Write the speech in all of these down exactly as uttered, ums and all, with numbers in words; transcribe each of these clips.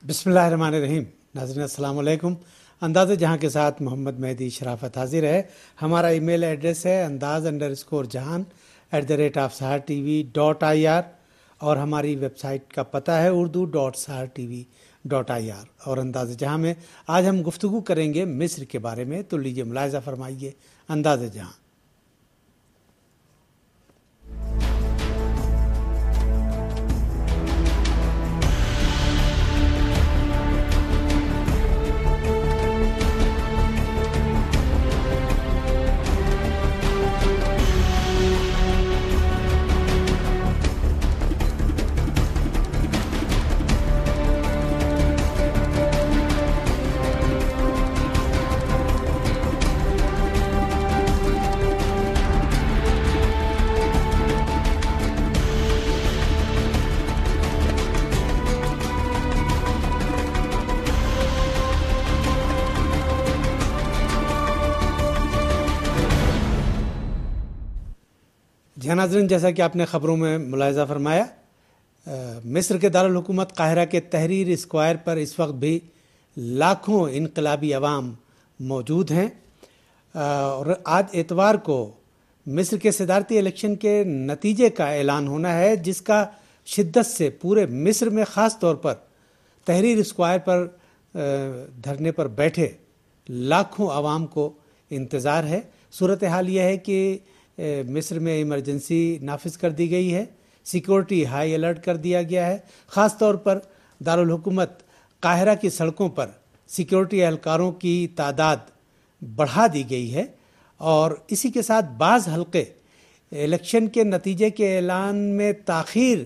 बिस्मिल्लाहिर्रहमानिर्रहीम। नाज़रीन अस्सलाम वालेकुम। अंदाज़ जहां के साथ मोहम्मद मेहदी शराफत हाजिर है। हमारा ईमेल एड्रेस है अंदाज़ अंडर स्कोर जहान at the rate of Sahar T V dot I R और हमारी वेबसाइट का पता है Urdu dot Sahar T V dot I R. और अंदाज़ जहां में आज हम गुफ्तगू करेंगे मिस्र के बारे में, तो लीजिए मुलाहिज़ा फरमाइए अंदाज़ जहां। जी नाज़रीन, जैसा कि आपने ख़बरों में मुलाहिज़ा फरमाया, मिस्र के दारुल हुकूमत काहिरा के तहरीर स्क्वायर पर इस वक्त भी लाखों इनकलाबी अवाम मौजूद हैं। और आज एतवार को मिस्र के सदारती इलेक्शन के नतीजे का ऐलान होना है, जिसका शिद्दत से पूरे मिस्र में ख़ास तौर पर तहरीर स्क्वायर पर धरने पर बैठे लाखों अवाम को इंतज़ार है। सूरत हाल यह है कि मिस्र में इमरजेंसी नाफिज कर दी गई है, सिक्योरिटी हाई अलर्ट कर दिया गया है। ख़ास तौर पर दारुल हुकूमत काहिरा की सड़कों पर सिक्योरिटी एहलकारों की तादाद बढ़ा दी गई है। और इसी के साथ बाज़ हल्के इलेक्शन के नतीजे के ऐलान में ताख़ीर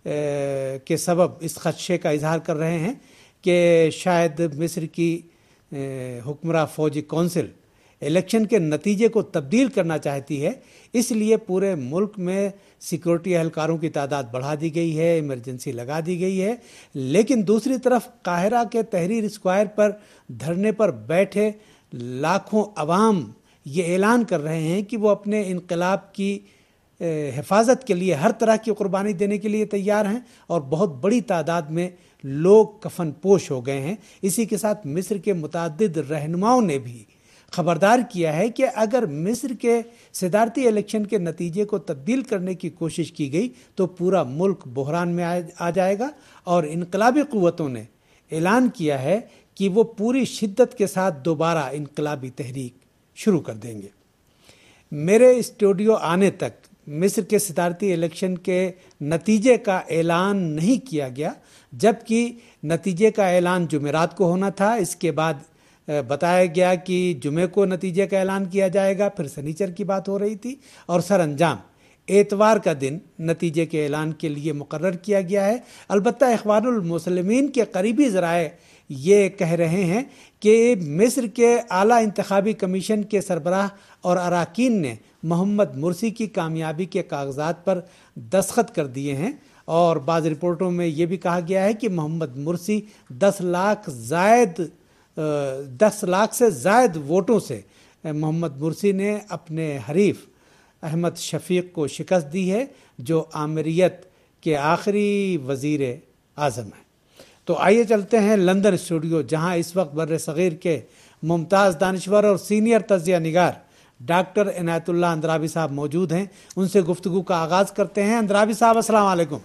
के सबब इस ख़दशे का इजहार कर रहे हैं कि शायद मिस्र की हुक्मरान फ़ौजी कौंसिल इलेक्शन के नतीजे को तब्दील करना चाहती है, इसलिए पूरे मुल्क में सिक्योरिटी एहलकारों की तादाद बढ़ा दी गई है, इमरजेंसी लगा दी गई है। लेकिन दूसरी तरफ काहिरा के तहरीर स्क्वायर पर धरने पर बैठे लाखों अवाम ये ऐलान कर रहे हैं कि वो अपने इनकलाब की हिफाजत के लिए हर तरह की कुर्बानी देने के लिए तैयार हैं और बहुत बड़ी तादाद में लोग कफन पोश हो गए हैं। इसी के साथ मिस्र के मुतअद्दिद रहनुमाओं ने भी खबरदार किया है कि अगर मिस्र के सदारती इलेक्शन के नतीजे को तब्दील करने की कोशिश की गई तो पूरा मुल्क बहरान में आ जाएगा। और इनकलाबी क़ुव्वतों ने ऐलान किया है कि वो पूरी शिद्दत के साथ दोबारा इनकलाबी तहरीक शुरू कर देंगे। मेरे स्टूडियो आने तक मिस्र के सदारती इलेक्शन के नतीजे का ऐलान नहीं किया गया, जबकि नतीजे का ऐलान जुमेरात को होना था। इसके बाद बताया गया कि जुमे को नतीजे का ऐलान किया जाएगा, फिर सनीचर की बात हो रही थी और सर अंजाम एतवार का दिन नतीजे के ऐलान के लिए मुकर्रर किया गया है। अलबत्ता इख्वानुल मुस्लिमीन के करीबी ज़राए ये कह रहे हैं कि मिस्र के आला इंतखाबी कमीशन के सरबराह और अराकीन ने मोहम्मद मुर्सी की कामयाबी के कागजात पर दस्तखत कर दिए हैं। और बाज़ रिपोर्टों में ये भी कहा गया है कि मोहम्मद मुर्सी दस लाख जायद दस लाख से ज़ायद वोटों से मोहम्मद मुर्सी ने अपने हरीफ अहमद शफीक को शिकस्त दी है, जो आमिरियत के आखिरी वज़ीर आज़म हैं। तो आइए चलते हैं लंदन स्टूडियो, जहां इस वक्त बर्र सग़ीर के मुमताज़ दानिश्वर और सीनियर तज़िया निगार डॉक्टर इनायतुल्लाह अंद्राबी साहब मौजूद हैं। उनसे गुफ्तगू का आगाज़ करते हैं। अंद्राबी साहब, अस्सलाम वालेकुम।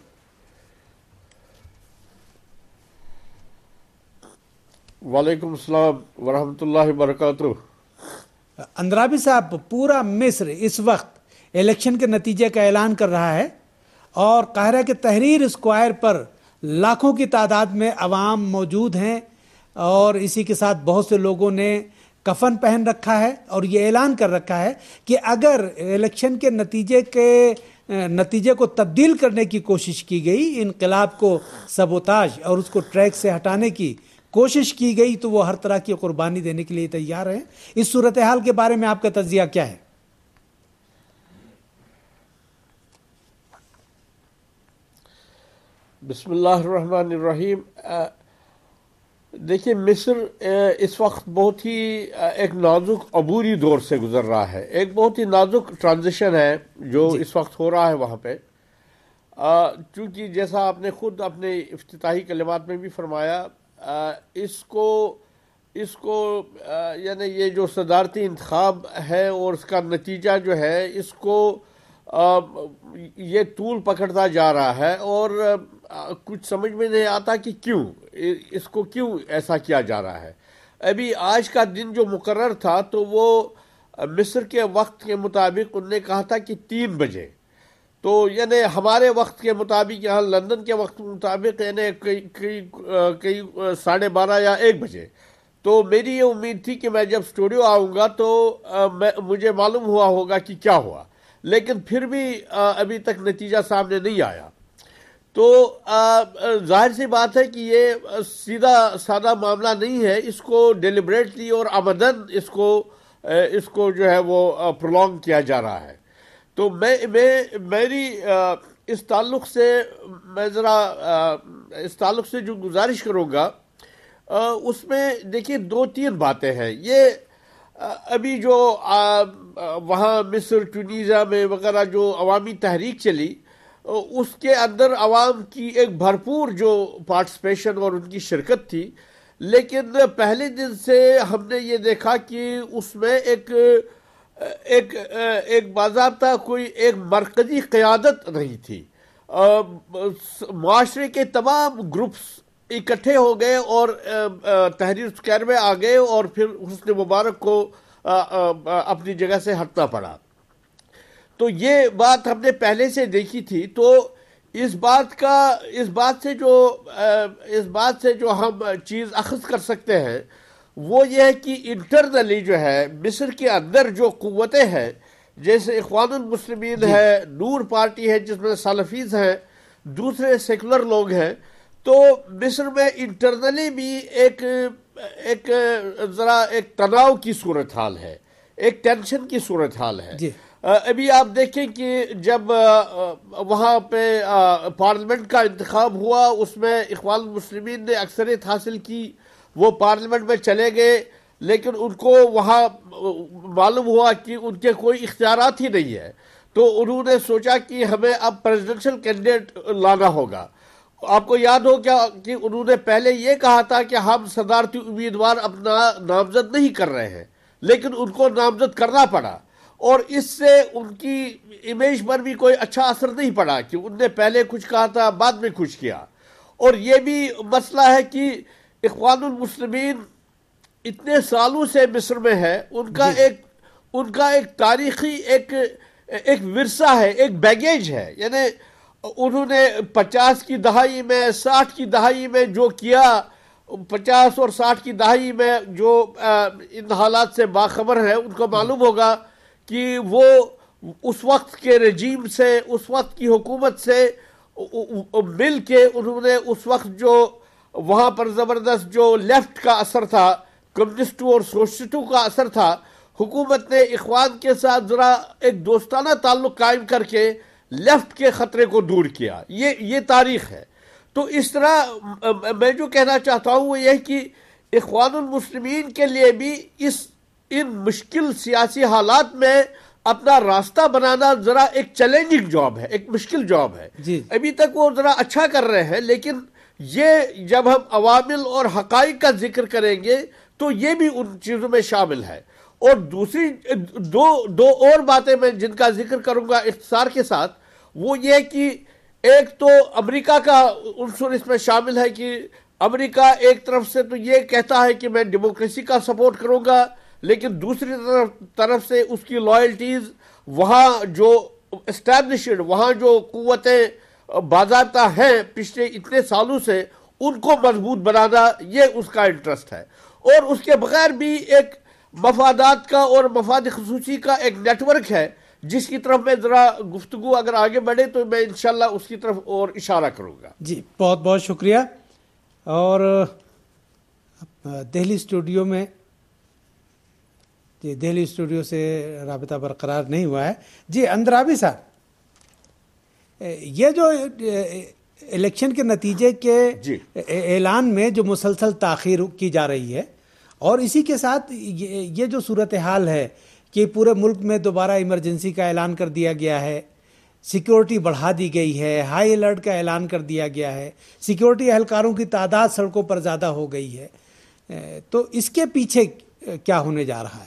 वालेकुम अस्सलाम वरहमतुल्लाहि वबरकातुहू। अंद्राबी साहब, पूरा मिस्र इस वक्त इलेक्शन के नतीजे का ऐलान कर रहा है और काहिरा के तहरीर स्क्वायर पर लाखों की तादाद में अवाम मौजूद हैं और इसी के साथ बहुत से लोगों ने कफन पहन रखा है और ये ऐलान कर रखा है कि अगर इलेक्शन के नतीजे के नतीजे को तब्दील करने की कोशिश की गई, इनकलाब को सबोताज और उसको ट्रैक से हटाने की कोशिश की गई, तो वो हर तरह की कुर्बानी देने के लिए तैयार हैं। इस सूरत हाल के बारे में आपका तज़िया क्या है? बिस्मिल्लाहिर्रहमानिर्रहीम। देखिए, मिस्र इस वक्त बहुत ही एक नाजुक अबूरी दौर से गुजर रहा है। एक बहुत ही नाजुक ट्रांजिशन है जो इस वक्त हो रहा है वहाँ पे। चूँकि जैसा आपने खुद अपने इफ्तिताही कलिमात में भी फरमाया, اس کو اس کو یعنی یہ جو صدارتی انتخاب ہے اور اس کا نتیجہ جو ہے اس کو یہ طول پکڑتا جا رہا ہے اور کچھ سمجھ میں نہیں آتا کہ کیوں اس کو کیوں ایسا کیا جا رہا ہے. ابھی آج کا دن جو مقرر تھا تو وہ مصر کے وقت کے مطابق انہوں نے کہا تھا کہ تین بجے، تو یعنی ہمارے وقت کے مطابق یہاں لندن کے وقت کے مطابق یعنی کئی کئی کئی ساڑھے بارہ یا ایک بجے. تو میری یہ امید تھی کہ میں جب اسٹوڈیو آؤں گا تو میں مجھے معلوم ہوا ہوگا کہ کیا ہوا، لیکن پھر بھی ابھی تک نتیجہ سامنے نہیں آیا. تو ظاہر سی بات ہے کہ یہ سیدھا سادہ معاملہ نہیں ہے، اس کو ڈیلیبریٹلی اور آمدن اس کو اس کو جو ہے وہ پرولونگ کیا جا رہا ہے. تو میں میں میری اس تعلق سے میں ذرا اس تعلق سے جو گزارش کروں گا اس میں دیکھیے دو تین باتیں ہیں. یہ ابھی جو وہاں مصر ٹونیزیا میں وغیرہ جو عوامی تحریک چلی اس کے اندر عوام کی ایک بھرپور جو پارٹیسپیشن اور ان کی شرکت تھی، لیکن پہلے دن سے ہم نے یہ دیکھا کہ اس میں ایک ایک ایک باضابطہ کوئی ایک مرکزی قیادت نہیں تھی. معاشرے کے تمام گروپس اکٹھے ہو گئے اور تحریر اسکوائر میں آ گئے اور پھر حسنی مبارک کو اپنی جگہ سے ہٹنا پڑا. تو یہ بات ہم نے پہلے سے دیکھی تھی. تو اس بات کا اس بات سے جو اس بات سے جو ہم چیز اخذ کر سکتے ہیں وہ یہ ہے کہ انٹرنلی جو ہے مصر کے اندر جو قوتیں ہیں، جیسے اخوان المسلمین ہے، نور پارٹی ہے جس میں سلفیز ہیں، دوسرے سیکولر لوگ ہیں، تو مصر میں انٹرنلی بھی ایک ایک ذرا ایک تناؤ کی صورتحال ہے، ایک ٹینشن کی صورتحال ہے. جی. ابھی آپ دیکھیں کہ جب وہاں پہ پارلیمنٹ کا انتخاب ہوا اس میں اخوان المسلمین نے اکثریت حاصل کی، وہ پارلیمنٹ میں چلے گئے، لیکن ان کو وہاں معلوم ہوا کہ ان کے کوئی اختیارات ہی نہیں ہے. تو انہوں نے سوچا کہ ہمیں اب پریزیڈنشل کینڈیڈیٹ لانا ہوگا. آپ کو یاد ہو کیا کہ انہوں نے پہلے یہ کہا تھا کہ ہم صدارتی امیدوار اپنا نامزد نہیں کر رہے ہیں، لیکن ان کو نامزد کرنا پڑا اور اس سے ان کی امیج پر بھی کوئی اچھا اثر نہیں پڑا کہ انہوں نے پہلے کچھ کہا تھا بعد میں کچھ کیا. اور یہ بھی مسئلہ ہے کہ اخوان المسلمین اتنے سالوں سے مصر میں ہے، ان کا ایک ان کا ایک تاریخی ایک ایک ورثہ ہے، ایک بیگیج ہے. یعنی انہوں نے پچاس کی دہائی میں، ساٹھ کی دہائی میں جو کیا، پچاس اور ساٹھ کی دہائی میں جو ان حالات سے باخبر ہے ان کو معلوم ہوگا کہ وہ اس وقت کے رجیم سے، اس وقت کی حکومت سے مل کے انہوں نے اس وقت جو وہاں پر زبردست جو لیفٹ کا اثر تھا، کمیونسٹوں اور سوشلسٹوں کا اثر تھا، حکومت نے اخوان کے ساتھ ذرا ایک دوستانہ تعلق قائم کر کے لیفٹ کے خطرے کو دور کیا. یہ یہ تاریخ ہے. تو اس طرح میں جو کہنا چاہتا ہوں وہ یہ کہ اخوان المسلمین کے لیے بھی اس ان مشکل سیاسی حالات میں اپنا راستہ بنانا ذرا ایک چیلنجنگ جاب ہے، ایک مشکل جاب ہے. جی. ابھی تک وہ ذرا اچھا کر رہے ہیں، لیکن یہ جب ہم عوامل اور حقائق کا ذکر کریں گے تو یہ بھی ان چیزوں میں شامل ہے. اور دوسری دو دو اور باتیں میں جن کا ذکر کروں گا اختصار کے ساتھ، وہ یہ کہ ایک تو امریکہ کا عنصر اس میں شامل ہے کہ امریکہ ایک طرف سے تو یہ کہتا ہے کہ میں ڈیموکریسی کا سپورٹ کروں گا، لیکن دوسری طرف طرف سے اس کی لائلٹیز وہاں جو اسٹیبلشڈ، وہاں جو قوتیں باضابطہ ہیں پچھلے اتنے سالوں سے، ان کو مضبوط بنانا یہ اس کا انٹرسٹ ہے. اور اس کے بغیر بھی ایک مفادات کا اور مفاد خصوصی کا ایک نیٹ ورک ہے جس کی طرف میں ذرا گفتگو اگر آگے بڑھے تو میں انشاءاللہ اس کی طرف اور اشارہ کروں گا. جی بہت بہت شکریہ. اور دہلی اسٹوڈیو میں جی دہلی اسٹوڈیو سے رابطہ برقرار نہیں ہوا ہے. جی اندرابی صاحب، یہ جو الیکشن کے نتیجے کے جی. اعلان میں جو مسلسل تاخیر کی جا رہی ہے اور اسی کے ساتھ یہ جو صورتحال ہے کہ پورے ملک میں دوبارہ ایمرجنسی کا اعلان کر دیا گیا ہے، سیکیورٹی بڑھا دی گئی ہے، ہائی الرٹ کا اعلان کر دیا گیا ہے، سیکیورٹی اہلکاروں کی تعداد سڑکوں پر زیادہ ہو گئی ہے، تو اس کے پیچھے کیا ہونے جا رہا ہے؟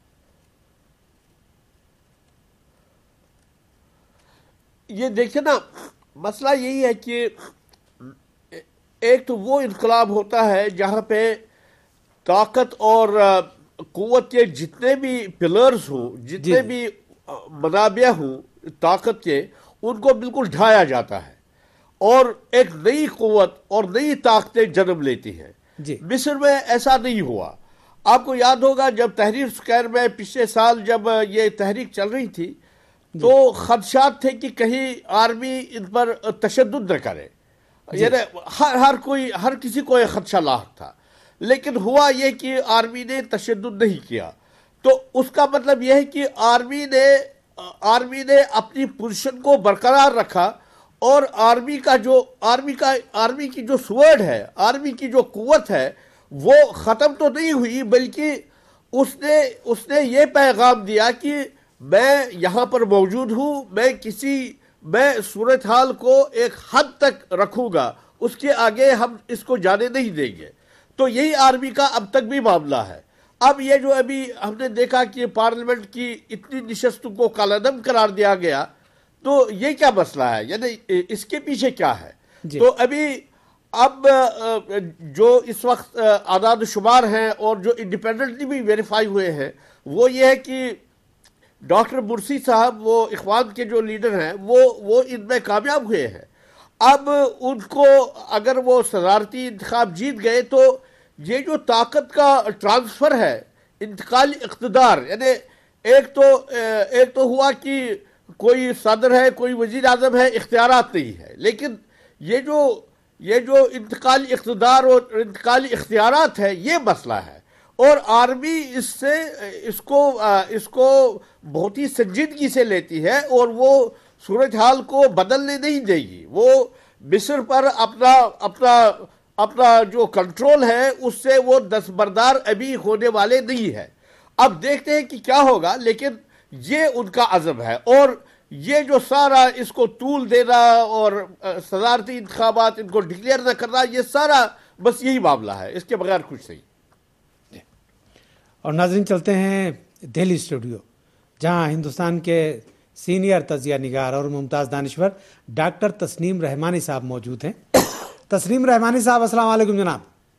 یہ دیکھیں نا، مسئلہ یہی ہے کہ ایک تو وہ انقلاب ہوتا ہے جہاں پہ طاقت اور قوت کے جتنے بھی پلرز ہوں، جتنے بھی منابع ہوں طاقت کے، ان کو بالکل ڈھایا جاتا ہے اور ایک نئی قوت اور نئی طاقتیں جنم لیتی ہیں۔ جی مصر میں ایسا نہیں ہوا۔ آپ کو یاد ہوگا جب تحریر اسکوائر میں پچھلے سال جب یہ تحریک چل رہی تھی تو خدشات تھے کہ کہیں آرمی ان پر تشدد نہ کرے، یعنی ہر ہر کوئی ہر کسی کو ایک خدشہ لاحق تھا، لیکن ہوا یہ کہ آرمی نے تشدد نہیں کیا۔ تو اس کا مطلب یہ ہے کہ آرمی نے آرمی نے اپنی پوزیشن کو برقرار رکھا، اور آرمی کا جو آرمی کا آرمی کی جو سورڈ ہے، آرمی کی جو قوت ہے، وہ ختم تو نہیں ہوئی، بلکہ اس نے اس نے یہ پیغام دیا کہ میں یہاں پر موجود ہوں، میں کسی میں صورتحال کو ایک حد تک رکھوں گا، اس کے آگے ہم اس کو جانے نہیں دیں گے۔ تو یہی آرمی کا اب تک بھی معاملہ ہے۔ اب یہ جو ابھی ہم نے دیکھا کہ پارلیمنٹ کی اتنی نشستوں کو کالعدم قرار دیا گیا، تو یہ کیا مسئلہ ہے، یعنی اس کے پیچھے کیا ہے؟ جی. تو ابھی اب جو اس وقت اعداد و شمار ہیں اور جو انڈیپینڈنٹلی بھی ویریفائی ہوئے ہیں، وہ یہ ہے کہ ڈاکٹر مرسی صاحب، وہ اخوان کے جو لیڈر ہیں، وہ وہ ان میں کامیاب ہوئے ہیں۔ اب ان کو اگر وہ صدارتی انتخاب جیت گئے تو یہ جو طاقت کا ٹرانسفر ہے، انتقالی اقتدار، یعنی ایک تو ایک تو ہوا کہ کوئی صدر ہے، کوئی وزیر اعظم ہے، اختیارات نہیں ہے، لیکن یہ جو یہ جو انتقالی اقتدار اور انتقالی اختیارات ہے، یہ مسئلہ ہے، اور آرمی اس سے اس کو اس کو بہت ہی سنجیدگی سے لیتی ہے، اور وہ صورتحال کو بدلنے نہیں دے گی۔ وہ مصر پر اپنا اپنا اپنا جو کنٹرول ہے، اس سے وہ دستبردار ابھی ہونے والے نہیں ہے۔ اب دیکھتے ہیں کہ کیا ہوگا، لیکن یہ ان کا عزم ہے، اور یہ جو سارا اس کو طول دینا اور صدارتی انتخابات ان کو ڈکلیئر نہ کرنا، یہ سارا بس یہی معاملہ ہے، اس کے بغیر کچھ نہیں۔ اور ناظرین، چلتے ہیں دہلی اسٹوڈیو، جہاں ہندوستان کے سینئر تجزیہ نگار اور ممتاز دانشور ڈاکٹر تسنیم رحمانی صاحب موجود ہیں۔ تسنیم رحمانی صاحب، السلام علیکم جناب۔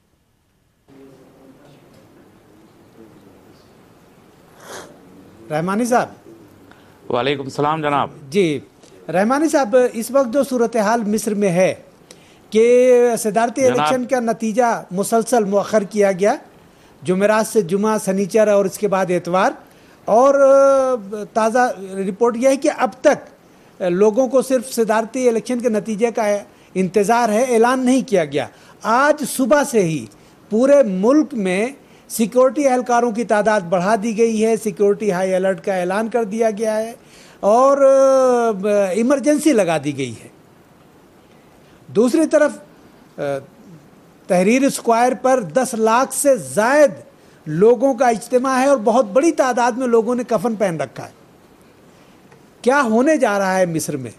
رحمانی صاحب۔ وعلیکم السلام جناب۔ جی رحمانی صاحب، اس وقت جو صورتحال مصر میں ہے کہ صدارتی الیکشن کا نتیجہ مسلسل مؤخر کیا گیا، جمعرات سے جمعہ، سنیچر اور اس کے بعد اتوار، اور تازہ رپورٹ یہ ہے کہ اب تک لوگوں کو صرف صدارتی الیکشن کے نتیجے کا انتظار ہے، اعلان نہیں کیا گیا۔ آج صبح سے ہی پورے ملک میں سیکیورٹی اہلکاروں کی تعداد بڑھا دی گئی ہے، سیکیورٹی ہائی الرٹ کا اعلان کر دیا گیا ہے، اور ایمرجنسی لگا دی گئی ہے۔ دوسری طرف تحریر اسکوائر پر دس لاکھ سے زائد لوگوں کا اجتماع ہے، اور بہت بڑی تعداد میں لوگوں نے کفن پہن رکھا ہے۔ کیا ہونے جا رہا ہے مصر میں؟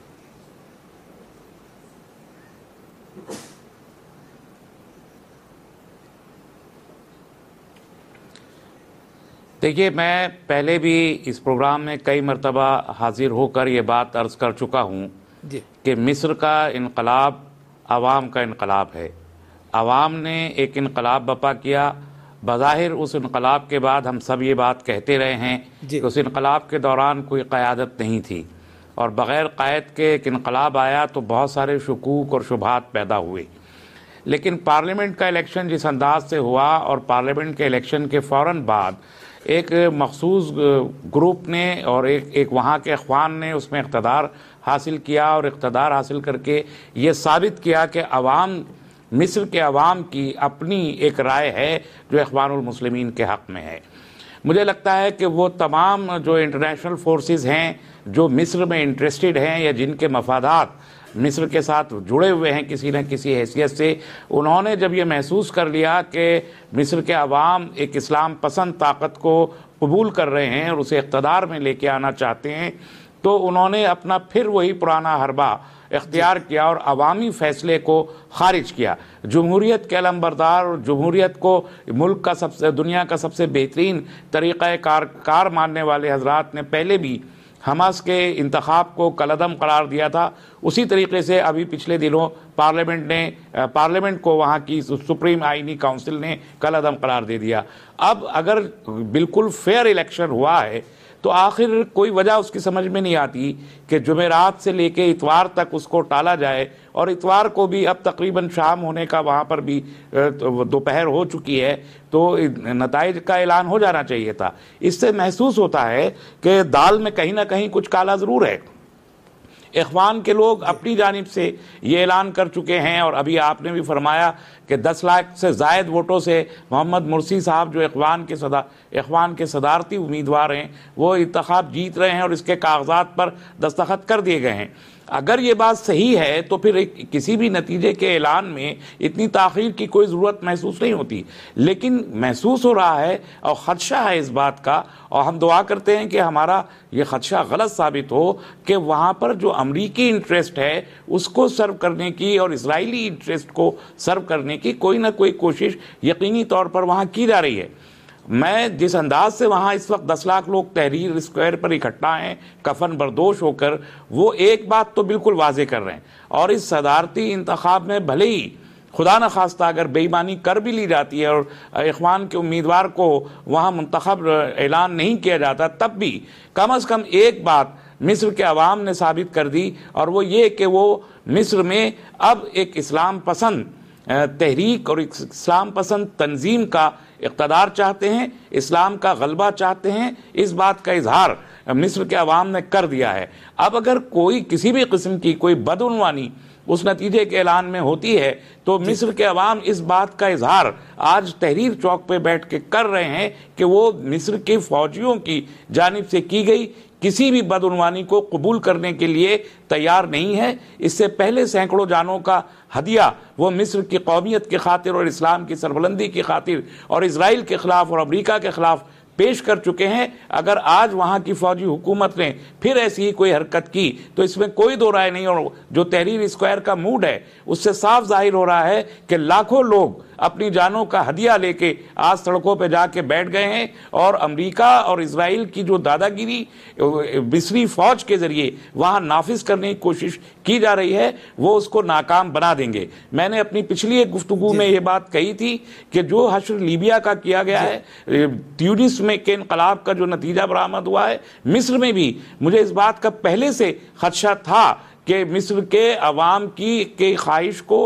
دیکھیے، میں پہلے بھی اس پروگرام میں کئی مرتبہ حاضر ہو کر یہ بات عرض کر چکا ہوں جی کہ مصر کا انقلاب عوام کا انقلاب ہے۔ عوام نے ایک انقلاب برپا کیا۔ بظاہر اس انقلاب کے بعد ہم سب یہ بات کہتے رہے ہیں جی کہ اس انقلاب کے دوران کوئی قیادت نہیں تھی، اور بغیر قائد کے ایک انقلاب آیا تو بہت سارے شکوک اور شبہات پیدا ہوئے۔ لیکن پارلیمنٹ کا الیکشن جس انداز سے ہوا، اور پارلیمنٹ کے الیکشن کے فوراً بعد ایک مخصوص گروپ نے اور ایک ایک وہاں کے اخوان نے اس میں اقتدار حاصل کیا، اور اقتدار حاصل کر کے یہ ثابت کیا کہ عوام مصر کے عوام کی اپنی ایک رائے ہے جو اخوان المسلمین کے حق میں ہے۔ مجھے لگتا ہے کہ وہ تمام جو انٹرنیشنل فورسز ہیں جو مصر میں انٹرسٹڈ ہیں، یا جن کے مفادات مصر کے ساتھ جڑے ہوئے ہیں کسی نہ کسی حیثیت سے، انہوں نے جب یہ محسوس کر لیا کہ مصر کے عوام ایک اسلام پسند طاقت کو قبول کر رہے ہیں اور اسے اقتدار میں لے کے آنا چاہتے ہیں، تو انہوں نے اپنا پھر وہی پرانا حربہ اختیار کیا اور عوامی فیصلے کو خارج کیا. جمہوریت کے علمبردار اور جمہوریت کو ملک کا سب سے دنیا کا سب سے بہترین طریقہ کار کار ماننے والے حضرات نے پہلے بھی حماس کے انتخاب کو کالعدم قرار دیا تھا. اسی طریقے سے ابھی پچھلے دنوں پارلیمنٹ نے پارلیمنٹ کو وہاں کی سپریم آئینی کونسل نے کالعدم قرار دے دیا. اب اگر بالکل فیئر الیکشن ہوا ہے تو آخر کوئی وجہ اس کی سمجھ میں نہیں آتی کہ جمعرات سے لے کے اتوار تک اس کو ٹالا جائے, اور اتوار کو بھی اب تقریباً شام ہونے کا وہاں پر بھی دوپہر ہو چکی ہے, تو نتائج کا اعلان ہو جانا چاہیے تھا. اس سے محسوس ہوتا ہے کہ دال میں کہیں نہ کہیں کچھ کالا ضرور ہے. اخوان کے لوگ اپنی جانب سے یہ اعلان کر چکے ہیں, اور ابھی آپ نے بھی فرمایا کہ دس لاکھ سے زائد ووٹوں سے محمد مرسی صاحب جو اخوان کے صدا اخوان کے صدارتی امیدوار ہیں وہ انتخاب جیت رہے ہیں اور اس کے کاغذات پر دستخط کر دیے گئے ہیں. اگر یہ بات صحیح ہے تو پھر کسی بھی نتیجے کے اعلان میں اتنی تاخیر کی کوئی ضرورت محسوس نہیں ہوتی, لیکن محسوس ہو رہا ہے اور خدشہ ہے اس بات کا, اور ہم دعا کرتے ہیں کہ ہمارا یہ خدشہ غلط ثابت ہو کہ وہاں پر جو امریکی انٹرسٹ ہے اس کو سرو کرنے کی اور اسرائیلی انٹرسٹ کو سرو کرنے کی کوئی نہ کوئی کوشش یقینی طور پر وہاں کی جا رہی ہے. میں جس انداز سے وہاں اس وقت دس لاکھ لوگ تحریر اسکوائر پر اکٹھا ہیں کفن بردوش ہو کر, وہ ایک بات تو بالکل واضح کر رہے ہیں, اور اس صدارتی انتخاب میں بھلے ہی خدا نہ خواستہ اگر بے ایمانی کر بھی لی جاتی ہے اور اخوان کے امیدوار کو وہاں منتخب اعلان نہیں کیا جاتا, تب بھی کم از کم ایک بات مصر کے عوام نے ثابت کر دی, اور وہ یہ کہ وہ مصر میں اب ایک اسلام پسند تحریک اور اسلام پسند تنظیم کا اقتدار چاہتے ہیں, اسلام کا غلبہ چاہتے ہیں. اس بات کا اظہار مصر کے عوام نے کر دیا ہے. اب اگر کوئی کسی بھی قسم کی کوئی بدعنوانی اس نتیجے کے اعلان میں ہوتی ہے تو مصر کے عوام اس بات کا اظہار آج تحریر چوک پہ بیٹھ کے کر رہے ہیں کہ وہ مصر کے فوجیوں کی جانب سے کی گئی کسی بھی بدعنوانی کو قبول کرنے کے لیے تیار نہیں ہے. اس سے پہلے سینکڑوں جانوں کا ہدیہ وہ مصر کی قومیت کی خاطر اور اسلام کی سربلندی کی خاطر اور اسرائیل کے خلاف اور امریکہ کے خلاف پیش کر چکے ہیں. اگر آج وہاں کی فوجی حکومت نے پھر ایسی ہی کوئی حرکت کی تو اس میں کوئی دو رائے نہیں, اور جو تحریر اسکوائر کا موڈ ہے اس سے صاف ظاہر ہو رہا ہے کہ لاکھوں لوگ اپنی جانوں کا ہدیہ لے کے آج سڑکوں پہ جا کے بیٹھ گئے ہیں, اور امریکہ اور اسرائیل کی جو دادا گیری مصری فوج کے ذریعے وہاں نافذ کرنے کی کوشش کی جا رہی ہے وہ اس کو ناکام بنا دیں گے. میں نے اپنی پچھلی ایک گفتگو میں یہ بات کہی تھی کہ جو حشر لیبیا کا کیا گیا ہے, ٹیونس میں کے انقلاب کا جو نتیجہ برآمد ہوا ہے, مصر میں بھی مجھے اس بات کا پہلے سے خدشہ تھا کہ مصر کے عوام کی کے خواہش کو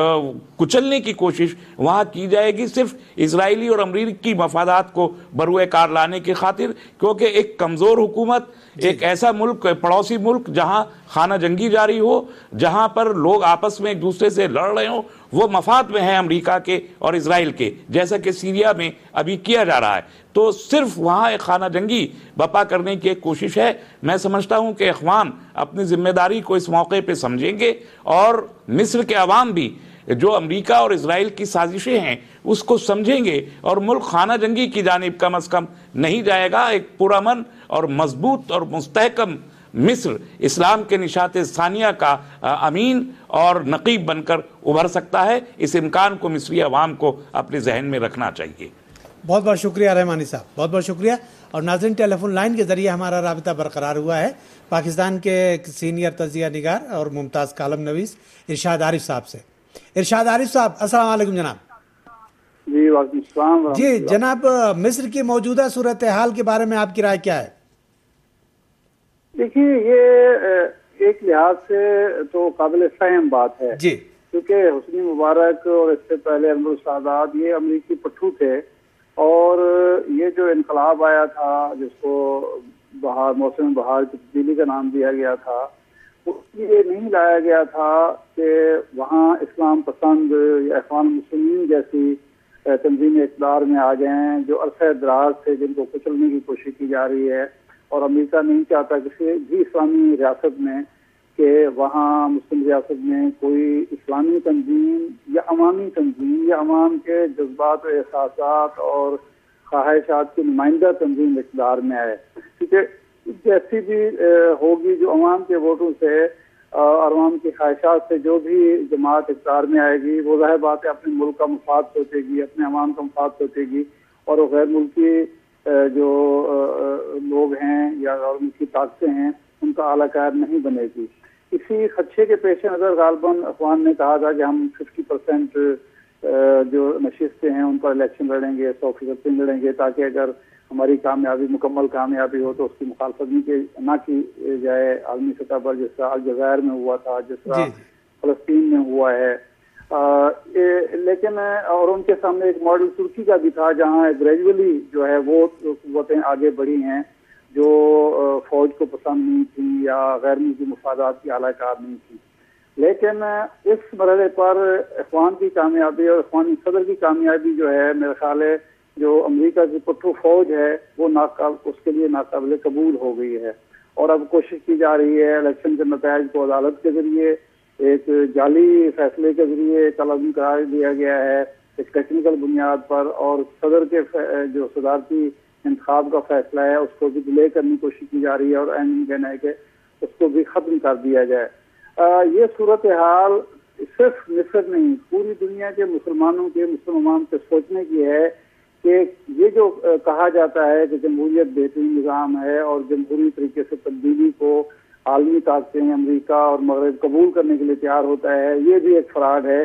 کچلنے کی کوشش وہاں کی جائے گی صرف اسرائیلی اور امریکی مفادات کو بروئے کار لانے کی خاطر, کیونکہ ایک کمزور حکومت, ایک ایسا ملک پڑوسی ملک جہاں خانہ جنگی جاری ہو, جہاں پر لوگ آپس میں ایک دوسرے سے لڑ رہے ہوں, وہ مفاد میں ہیں امریکہ کے اور اسرائیل کے, جیسا کہ سیریا میں ابھی کیا جا رہا ہے. تو صرف وہاں ایک خانہ جنگی بپا کرنے کی ایک کوشش ہے. میں سمجھتا ہوں کہ اخوان اپنی ذمہ داری کو اس موقع پہ سمجھیں گے, اور مصر کے عوام بھی جو امریکہ اور اسرائیل کی سازشیں ہیں اس کو سمجھیں گے, اور ملک خانہ جنگی کی جانب کم از کم نہیں جائے گا. ایک پرامن اور مضبوط اور مستحکم مصر اسلام کے نشاط ثانیہ کا امین اور نقیب بن کر ابھر سکتا ہے. اس امکان کو مصری عوام کو اپنے ذہن میں رکھنا چاہیے. بہت بہت شکریہ رحمانی صاحب, بہت بہت شکریہ. اور ناظرین, ٹیلی فون لائن کے ذریعے ہمارا رابطہ برقرار ہوا ہے پاکستان کے سینئر تجزیہ نگار اور ممتاز کالم نویس ارشاد عارف صاحب سے. ارشاد عارف صاحب, السلام علیکم جناب. جی وعلیکم السلام. جی جناب, مصر کی موجودہ صورتحال کے بارے میں آپ کی رائے کیا ہے؟ دیکھیے, یہ ایک لحاظ سے تو قابل فہم بات ہے جی, کیونکہ حسنی مبارک اور اس سے پہلے انور السادات یہ امریکی پٹھو تھے, اور یہ جو انقلاب آیا تھا جس کو بہار موسم بہار کی تبدیلی کا نام دیا گیا تھا, اس لیے نہیں لایا گیا تھا کہ وہاں اسلام پسند یا اخوان المسلمین جیسی تنظیم اقتدار میں آ جائیں جو عرصہ دراز سے جن کو کچلنے کی کوشش کی جا رہی ہے, اور امریکہ نہیں چاہتا کسی بھی اسلامی ریاست میں کہ وہاں مسلم ریاست میں کوئی اسلامی تنظیم یا عوامی تنظیم یا عوام کے جذبات و احساسات اور خواہشات کی نمائندہ تنظیم اقتدار میں آئے. کیونکہ جیسی بھی ہوگی، جو عوام کے ووٹوں سے اور عوام کی خواہشات سے جو بھی جماعت اقتدار میں آئے گی، وہ ظاہر بات ہے اپنے ملک کا مفاد سوچے گی، اپنے عوام کا مفاد سوچے گی، اور وہ غیر ملکی جو لوگ ہیں یا غیر ملکی طاقتیں ہیں ان کا اعلیٰ کار نہیں بنے گی۔ اسی خدشے کے پیش نظر غالباً اخوان نے کہا تھا کہ ہم ففٹی پرسینٹ جو نشستیں ہیں ان پر الیکشن لڑیں گے، سو فیصد لڑیں گے، تاکہ اگر ہماری کامیابی مکمل کامیابی ہو تو اس کی مخالفت نہ کی جائے عالمی سطح پر، جس طرح الجزائر میں ہوا تھا، جس طرح فلسطین میں ہوا ہے۔ لیکن اور ان کے سامنے ایک ماڈل ترکی کا بھی تھا، جہاں گریجولی جو ہے وہ قوتیں آگے بڑھی ہیں جو فوج کو پسند نہیں تھی یا غیر ملکی مفادات کی اعلی کار نہیں تھی۔ لیکن اس مرحلے پر اخوان کی کامیابی اور اخوانی صدر کی کامیابی جو ہے، میرا خیال ہے جو امریکہ کی پٹھو فوج ہے وہ ناقابل اس کے لیے ناقابل قبول ہو گئی ہے، اور اب کوشش کی جا رہی ہے الیکشن کے نتائج کو عدالت کے ذریعے ایک جعلی فیصلے کے ذریعے طلب قرار دیا گیا ہے ایک ٹیکنیکل بنیاد پر، اور صدر کے جو صدارتی انتخاب کا فیصلہ ہے اس کو بھی ڈیلے کرنے کی کوشش کی جا رہی ہے، اور این کہنا ہے کہ اس کو بھی ختم کر دیا جائے۔ آ, یہ صورتحال صرف مصر نہیں، پوری دنیا کے مسلمانوں کے مسلمان کے سوچنے کی ہے کہ یہ جو کہا جاتا ہے کہ جمہوریت بہترین نظام ہے اور جمہوری طریقے سے تبدیلی کو عالمی طاقتیں امریکہ اور مغرب قبول کرنے کے لیے تیار ہوتا ہے، یہ بھی ایک فراڈ ہے۔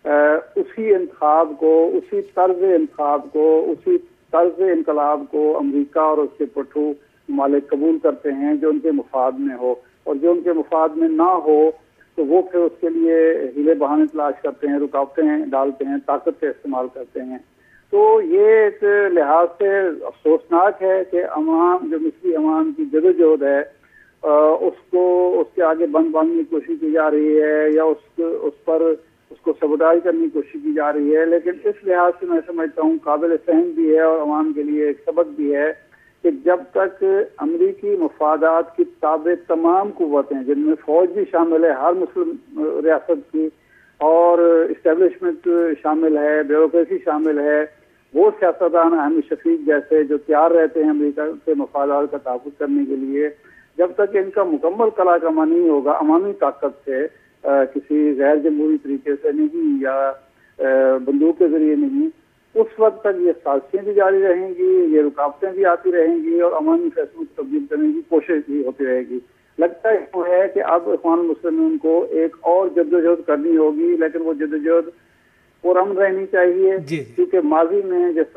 اسی انتخاب کو، اسی طرز انتخاب کو، اسی طرز انقلاب کو امریکہ اور اس کے پٹھو ممالک قبول کرتے ہیں جو ان کے مفاد میں ہو، اور جو ان کے مفاد میں نہ ہو تو وہ پھر اس کے لیے ہیلے بہانے تلاش کرتے ہیں، رکاوٹیں ڈالتے ہیں، طاقت کا استعمال کرتے ہیں۔ تو یہ ایک لحاظ سے افسوسناک ہے کہ عوام جو مصری عوام کی جدوجہد ہے اس کو اس کے آگے بند باندھنے کی کوشش کی جا رہی ہے، یا اس اس پر اس کو سبوٹاج کرنے کی کوشش کی جا رہی ہے۔ لیکن اس لحاظ سے میں سمجھتا ہوں قابل فہم بھی ہے اور عوام کے لیے ایک سبق بھی ہے کہ جب تک امریکی مفادات کی تابع تمام قوتیں، جن میں فوج بھی شامل ہے ہر مسلم ریاست کی، اور اسٹیبلشمنٹ شامل ہے، بیوروکریسی شامل ہے، وہ سیاستدان احمد شفیق جیسے جو تیار رہتے ہیں امریکہ کے مفادات کا تحفظ کرنے کے لیے، جب تک ان کا مکمل کلا کما نہیں ہوگا عوامی طاقت سے، کسی غیر جمہوری طریقے سے نہیں یا بندوق کے ذریعے نہیں، اس وقت تک یہ سازشیں بھی جاری رہیں گی، یہ رکاوٹیں بھی آتی رہیں گی، اور عوامی فیصلوں کو تبدیل کرنے کی کوشش بھی ہوتی رہے گی۔ لگتا ہے کہ اب اخوان المسلمین کو ایک اور جدوجہد کرنی ہوگی، لیکن وہ جدوجہد پرامن رہنی چاہیے، کیونکہ ماضی میں جس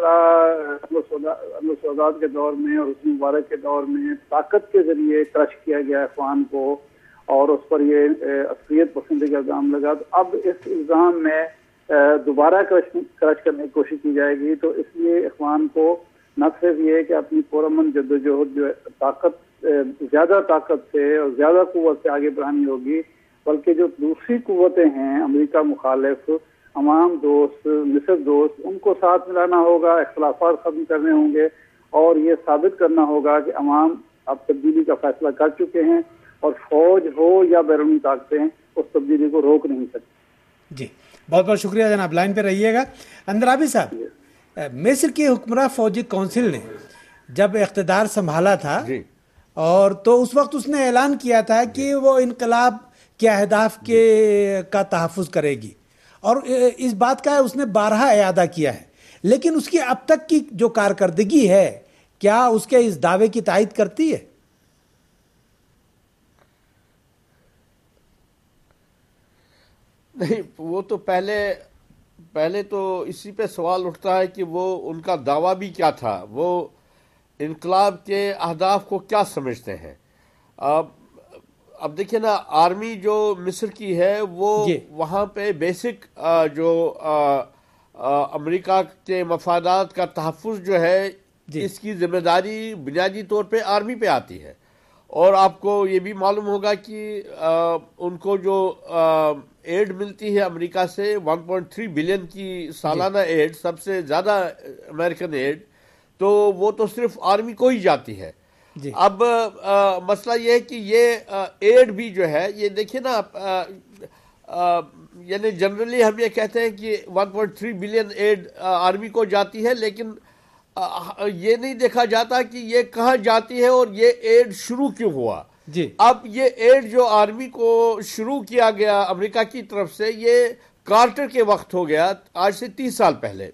طرح سعودات کے دور میں اور حسنی مبارک کے دور میں طاقت کے ذریعے کرش کیا گیا اخوان کو اور اس پر یہ عسکریت پسندی کا الزام لگا، تو اب اس الزام میں دوبارہ کرش کرش کرنے کی کوشش کی جائے گی۔ تو اس لیے اخوان کو نہ صرف یہ کہ اپنی پرامن جدوجہد جو طاقت زیادہ طاقت سے اور زیادہ قوت سے آگے بڑھانی ہوگی، بلکہ جو دوسری قوتیں ہیں امریکہ مخالف، عوام دوست، مصر دوست، ان کو ساتھ ملانا ہوگا، اختلافات ختم کرنے ہوں گے، اور یہ ثابت کرنا ہوگا کہ عوام اب تبدیلی کا فیصلہ کر چکے ہیں، اور فوج ہو یا بیرونی طاقتیں اس تبدیلی کو روک نہیں سکتی۔ جی بہت بہت شکریہ جناب، لائن پہ رہیے گا۔ اندرابی صاحب، مصر کی حکمراں فوجی کونسل نے جب اقتدار سنبھالا تھا اور تو اس وقت اس نے اعلان کیا تھا کہ وہ انقلاب کے اہداف کے کا تحفظ کرے گی، اور اس بات کا اس نے بارہا اعادہ کیا ہے، لیکن اس کی اب تک کی جو کارکردگی ہے کیا اس کے اس دعوے کی تائید کرتی ہے؟ نہیں، وہ تو پہلے پہلے تو اسی پہ سوال اٹھتا ہے کہ وہ ان کا دعویٰ بھی کیا تھا، وہ انقلاب کے اہداف کو کیا سمجھتے ہیں۔ اب اب دیکھیں نا، آرمی جو مصر کی ہے وہ وہاں پہ بیسک جو امریکہ کے مفادات کا تحفظ جو ہے اس کی ذمہ داری بنیادی طور پہ آرمی پہ آتی ہے، اور آپ کو یہ بھی معلوم ہوگا کہ ان کو جو ایڈ ملتی ہے امریکہ سے ون پوائنٹ تھری بلین کی سالانہ ایڈ، سب سے زیادہ امریکن ایڈ، تو وہ تو صرف آرمی کو ہی جاتی ہے۔ جی۔ اب مسئلہ یہ ہے کہ یہ ایڈ بھی جو ہے، یہ دیکھیں نا، یعنی جنرلی ہم یہ کہتے ہیں کہ one point three billion aid army کو جاتی ہے، لیکن یہ نہیں دیکھا جاتا کہ یہ کہاں جاتی ہے اور یہ ایڈ شروع کیوں ہوا. جی اب یہ ایڈ جو آرمی کو شروع کیا گیا امریکہ کی طرف سے یہ کارٹر کے وقت ہو گیا, آج سے تیس سال پہلے,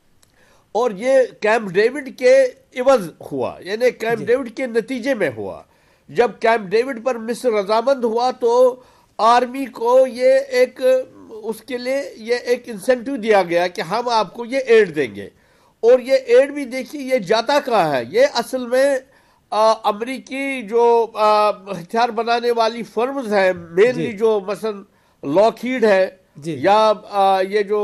اور یہ کیمپ ڈیوڈ کے عوض ہوا, یعنی کیمپ ڈیوڈ کے نتیجے میں ہوا. جب کیمپ ڈیوڈ پر مصر رضامند ہوا تو آرمی کو یہ ایک اس کے لیے یہ ایک انسینٹیو دیا گیا کہ ہم آپ کو یہ ایڈ دیں گے. اور یہ ایڈ بھی دیکھیے یہ جاتا کہاں ہے, یہ اصل میں امریکی جو ہتھیار بنانے والی فرمز ہیں مینلی, جو مثلا لاکہیڈ ہے یا یہ جو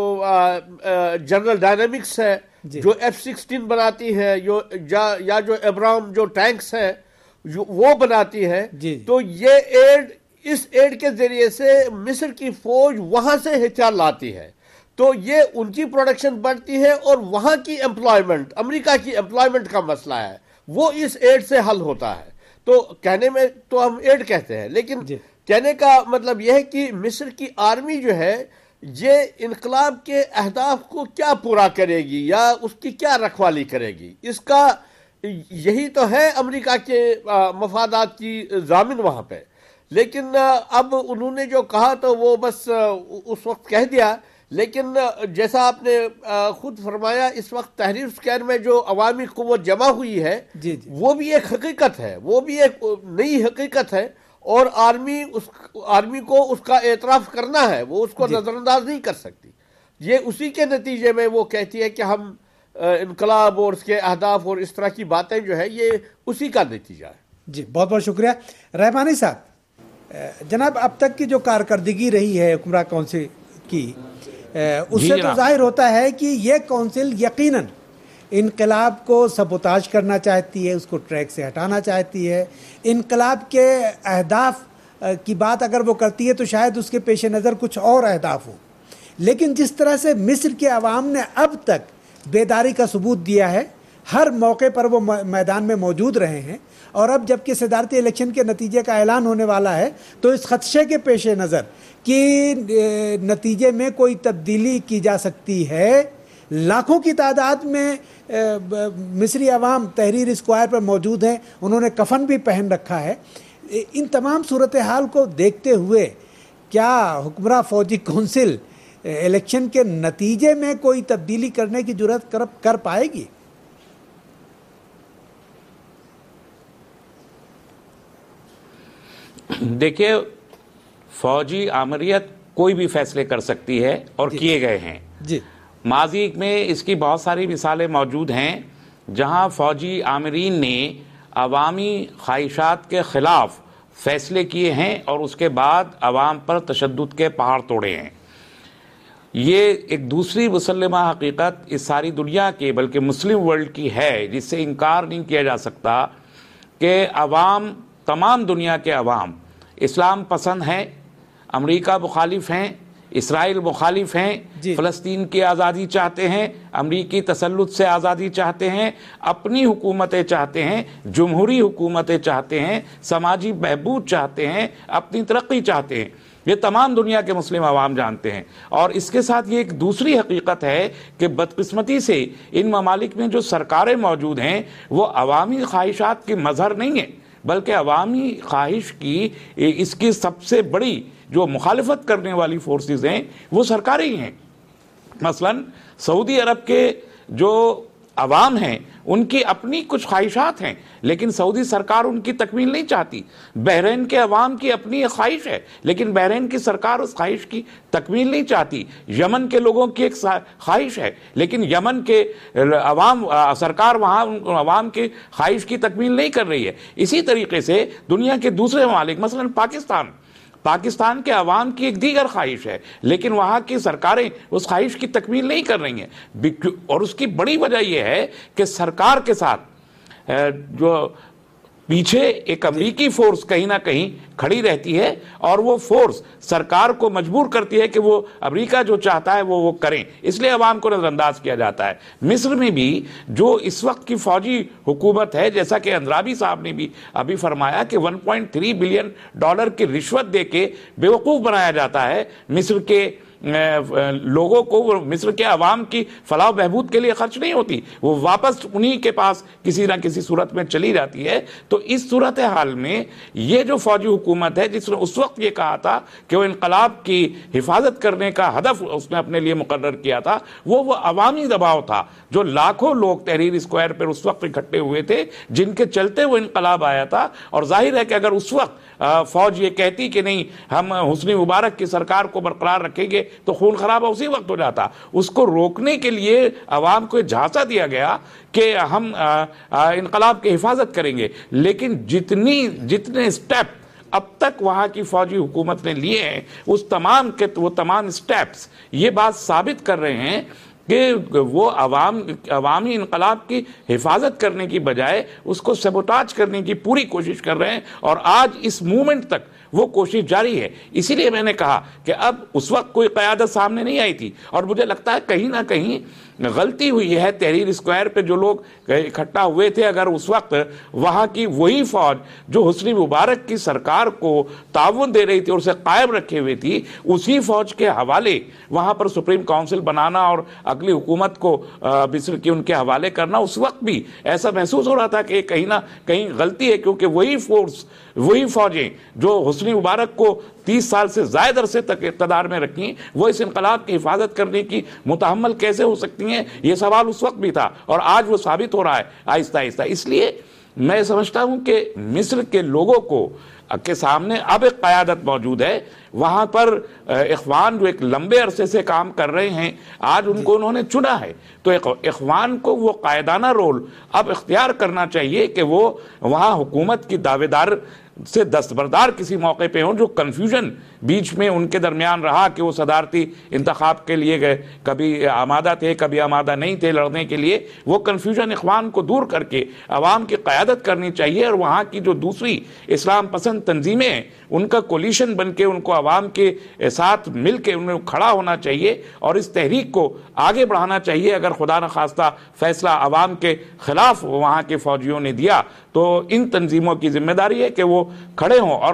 جنرل ڈائنامکس ہے جو ایف سکسٹین بناتی ہے, یا جو ابرام جو ٹینکس ہے وہ بناتی ہے. تو یہ ایڈ اس ایڈ کے ذریعے سے مصر کی فوج وہاں سے ہتھیار لاتی ہے, تو یہ ان کی پروڈکشن بڑھتی ہے اور وہاں کی امپلائمنٹ, امریکہ کی امپلائمنٹ کا مسئلہ ہے وہ اس ایڈ سے حل ہوتا ہے. تو کہنے میں تو ہم ایڈ کہتے ہیں, لیکن کہنے کا مطلب یہ ہے کہ مصر کی آرمی جو ہے یہ انقلاب کے اہداف کو کیا پورا کرے گی یا اس کی کیا رکھوالی کرے گی, اس کا یہی تو ہے امریکہ کے مفادات کی ضامن وہاں پہ. لیکن اب انہوں نے جو کہا تو وہ بس اس وقت کہہ دیا, لیکن جیسا آپ نے خود فرمایا اس وقت تحریر اسکوائر میں جو عوامی قوت جمع ہوئی ہے جی جی. وہ بھی ایک حقیقت ہے, وہ بھی ایک نئی حقیقت ہے, اور آرمی اس آرمی کو اس کا اعتراف کرنا ہے, وہ اس کو جی. نظر انداز نہیں کر سکتی. یہ اسی کے نتیجے میں وہ کہتی ہے کہ ہم انقلاب اور اس کے اہداف اور اس طرح کی باتیں جو ہے یہ اسی کا نتیجہ ہے. جی بہت بہت شکریہ. رحمانی صاحب, جناب اب تک کی جو کارکردگی رہی ہے حکمراں کونسل کی, اس سے تو ظاہر ہوتا ہے کہ یہ کونسل یقیناً انقلاب کو سبوتاج کرنا چاہتی ہے, اس کو ٹریک سے ہٹانا چاہتی ہے. انقلاب کے اہداف کی بات اگر وہ کرتی ہے تو شاید اس کے پیش نظر کچھ اور اہداف ہو, لیکن جس طرح سے مصر کے عوام نے اب تک بیداری کا ثبوت دیا ہے, ہر موقع پر وہ میدان میں موجود رہے ہیں, اور اب جب کہ صدارتی الیکشن کے نتیجے کا اعلان ہونے والا ہے تو اس خدشے کے پیش نظر کہ نتیجے میں کوئی تبدیلی کی جا سکتی ہے, لاکھوں کی تعداد میں مصری عوام تحریر اسکوائر پر موجود ہیں, انہوں نے کفن بھی پہن رکھا ہے. ان تمام صورتحال کو دیکھتے ہوئے کیا حکمراں فوجی کونسل الیکشن کے نتیجے میں کوئی تبدیلی کرنے کی جرات کر پائے گی؟ دیکھیے, فوجی آمریت کوئی بھی فیصلے کر سکتی ہے اور کیے گئے ہیں. جی ماضی میں اس کی بہت ساری مثالیں موجود ہیں جہاں فوجی آمرین نے عوامی خواہشات کے خلاف فیصلے کیے ہیں اور اس کے بعد عوام پر تشدد کے پہاڑ توڑے ہیں. یہ ایک دوسری مسلمہ حقیقت اس ساری دنیا کے بلکہ مسلم ورلڈ کی ہے جس سے انکار نہیں کیا جا سکتا کہ عوام, تمام دنیا کے عوام اسلام پسند ہیں, امریکہ مخالف ہیں, اسرائیل مخالف ہیں, جی. فلسطین کی آزادی چاہتے ہیں, امریکی تسلط سے آزادی چاہتے ہیں, اپنی حکومتیں چاہتے ہیں, جمہوری حکومتیں چاہتے ہیں, سماجی بہبود چاہتے ہیں, اپنی ترقی چاہتے ہیں. یہ تمام دنیا کے مسلم عوام جانتے ہیں. اور اس کے ساتھ یہ ایک دوسری حقیقت ہے کہ بدقسمتی سے ان ممالک میں جو سرکاریں موجود ہیں وہ عوامی خواہشات کی مظہر نہیں ہیں, بلکہ عوامی خواہش کی اس کی سب سے بڑی جو مخالفت کرنے والی فورسز ہیں وہ سرکاریں ہی ہیں. مثلا سعودی عرب کے جو عوام ہیں ان کی اپنی کچھ خواہشات ہیں لیکن سعودی سرکار ان کی تکمیل نہیں چاہتی. بحرین کے عوام کی اپنی ایک خواہش ہے لیکن بحرین کی سرکار اس خواہش کی تکمیل نہیں چاہتی. یمن کے لوگوں کی ایک خواہش ہے لیکن یمن کے عوام سرکار وہاں عوام کی خواہش کی تکمیل نہیں کر رہی ہے. اسی طریقے سے دنیا کے دوسرے ممالک مثلا پاکستان پاکستان کے عوام کی ایک دیگر خواہش ہے لیکن وہاں کی سرکاریں اس خواہش کی تکمیل نہیں کر رہی ہیں. اور اس کی بڑی وجہ یہ ہے کہ سرکار کے ساتھ جو پیچھے ایک امریکی فورس کہیں نہ کہیں کھڑی رہتی ہے اور وہ فورس سرکار کو مجبور کرتی ہے کہ وہ امریکہ جو چاہتا ہے وہ وہ کریں, اس لیے عوام کو نظر انداز کیا جاتا ہے. مصر میں بھی جو اس وقت کی فوجی حکومت ہے, جیسا کہ اندرابی صاحب نے بھی ابھی فرمایا کہ one point three billion dollar کی رشوت دے کے بیوقوف بنایا جاتا ہے مصر کے لوگوں کو، وہ مصر کے عوام کی فلاح و بہبود کے لیے خرچ نہیں ہوتی، وہ واپس انہی کے پاس کسی نہ کسی صورت میں چلی جاتی ہے۔ تو اس صورتحال میں یہ جو فوجی حکومت ہے جس نے اس وقت یہ کہا تھا کہ وہ انقلاب کی حفاظت کرنے کا ہدف اس نے اپنے لیے مقرر کیا تھا، وہ وہ عوامی دباؤ تھا جو لاکھوں لوگ تحریر اسکوائر پر اس وقت اکٹھے ہوئے تھے، جن کے چلتے وہ انقلاب آیا تھا۔ اور ظاہر ہے کہ اگر اس وقت فوج یہ کہتی کہ نہیں ہم حسنی مبارک کی سرکار کو برقرار رکھیں گے تو خون خرابہ اسی وقت ہو جاتا۔ اس کو روکنے کے لیے عوام کو جھانسا دیا گیا کہ ہم انقلاب کی حفاظت کریں گے، لیکن جتنی جتنے سٹیپ اب تک وہاں کی فوجی حکومت نے لیے ہیں اس تمام کے وہ تمام سٹیپس یہ بات ثابت کر رہے ہیں کہ وہ عوام عوامی انقلاب کی حفاظت کرنے کی بجائے اس کو سیبوٹاج کرنے کی پوری کوشش کر رہے ہیں، اور آج اس مومنٹ تک وہ کوشش جاری ہے۔ اسی لیے میں نے کہا کہ اب اس وقت کوئی قیادت سامنے نہیں آئی تھی، اور مجھے لگتا ہے کہیں نہ کہیں غلطی ہوئی ہے تحریر اسکوائر پہ جو لوگ اکٹھا ہوئے تھے۔ اگر اس وقت وہاں کی وہی فوج جو حسنی مبارک کی سرکار کو تعاون دے رہی تھی اور اسے قائم رکھے ہوئے تھی، اسی فوج کے حوالے وہاں پر سپریم کونسل بنانا اور اگلی حکومت کو مصر کی ان کے حوالے کرنا، اس وقت بھی ایسا محسوس ہو رہا تھا کہ کہیں نہ کہیں غلطی ہے، کیونکہ وہی فورس وہی فوجیں جو حسنی مبارک کو تیس سال سے زائد عرصے تک اقتدار میں رکھیں، وہ اس انقلاب کی حفاظت کرنے کی متحمل کیسے ہو سکتی ہیں؟ یہ سوال اس وقت بھی تھا، اور آج وہ ثابت ہو رہا ہے آہستہ آہستہ۔ اس لیے میں سمجھتا ہوں کہ مصر کے لوگوں کو کے سامنے اب ایک قیادت موجود ہے۔ وہاں پر اخوان جو ایک لمبے عرصے سے کام کر رہے ہیں، آج ان کو انہوں نے چنا ہے، تو اخوان کو وہ قائدانہ رول اب اختیار کرنا چاہیے کہ وہ وہاں حکومت کی دعوے دار سے دستبردار کسی موقع پہ ہوں۔ جو کنفیوژن بیچ میں ان کے درمیان رہا کہ وہ صدارتی انتخاب کے لیے گئے، کبھی آمادہ تھے کبھی آمادہ نہیں تھے لڑنے کے لیے، وہ کنفیوژن اخوان کو دور کر کے عوام کی قیادت کرنی چاہیے، اور وہاں کی جو دوسری اسلام پسند تنظیمیں ہیں ان کا کولیشن بن کے ان کو عوام کے ساتھ مل کے انہیں کھڑا ہونا چاہیے اور اس تحریک کو آگے بڑھانا چاہیے۔ اگر خدا نخواستہ فیصلہ عوام کے خلاف وہاں کے فوجیوں نے دیا تو ان تنظیموں کی ذمہ داری ہے کہ وہ کھڑے ہوں، اور